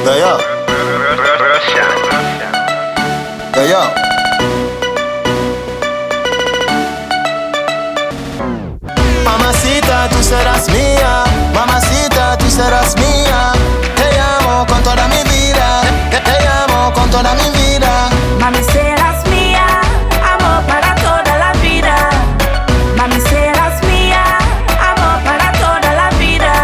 Yo, yo. Yo, yo. Mamacita, tú serás mía. Mamacita, tú serás mía. Te amo con toda mi vida. Te amo con toda mi vida. Mami, serás mía. Amor para toda la vida. Mami, serás mía. Amor para toda la vida.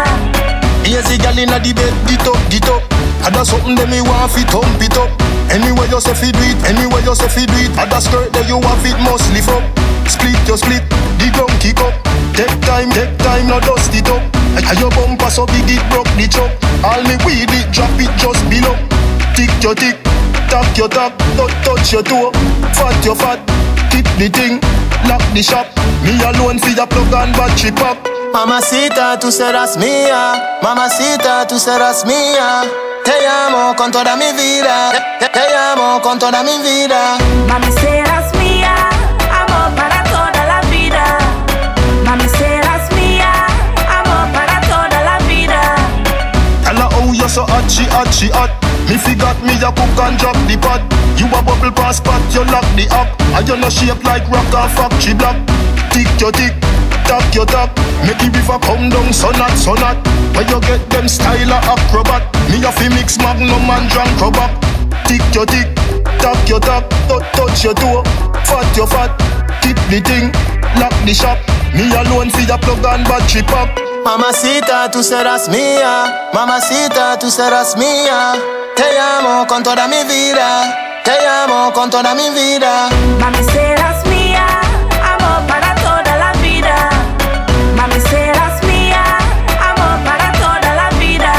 Easy girl inna the bed, get up. I do something that me want fi thump it up. Anywhere you say fi do it, anywhere you say fi do it. I da skirt that you have it must lift up. Split you split, the ground kick up. Take time, no dust it up. And your bumper so big it broke the chop. All me weed it, drop it just below. Tick your tick, tap your tap, touch your toe. Fat your fat, keep the thing, lock the shop. Me alone fi your plug and battery pop. Mamacita, tú serás mía. Mamacita, tú serás mía. Te amo con toda mi vida. Te amo con toda mi vida. Mami, serás mía. Amor para toda la vida. Mami, serás mía. Amor para toda la vida. Tell her how you so hot, she hot. Me forgot me a cook and drop the pot. You a bubble pass pot, you lock the app. And you no shape like rock or factory block. Tick your tick, tap your tap. Make the river come down, so not. Where you get them style of acrobat. Me a fi mix magnum and drunk rubber. Tick your tick, tap your tap. Touch your toe, fat your fat. Keep the thing, lock the shop. Me alone fi your plug and battery pop. Mamacita, tú serás mía. Mamacita, tú serás mía. Te amo con toda mi vida. Te amo con toda mi vida. Mami, serás mía. Amor para toda la vida. Mami, serás mía. Amor para toda la vida.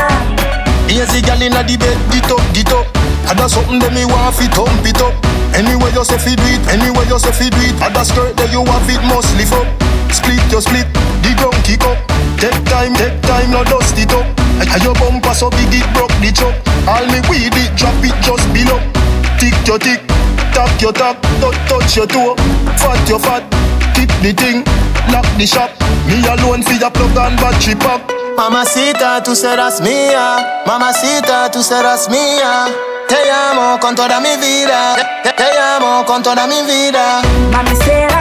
Easy girl inna the bed, get up. I da something that me want fi thump it up. Anywhere you say fi do it, anywhere you say fi do it. I da skirt that you have it must lift up. Split you split, the ground kick up. Take time, no dust it up. And your bumper so big it broke the chop. All me weed it, drop it just below. Tick your tick, tap your tap, touch your toe. Fat your fat, keep the thing, lock the shop. Me alone fi your plug and battery pop. Mamacita, tú serás mía. Mamacita, tú serás mía. Te amo con toda mi vida. Te amo con toda mi vida. Mami, serás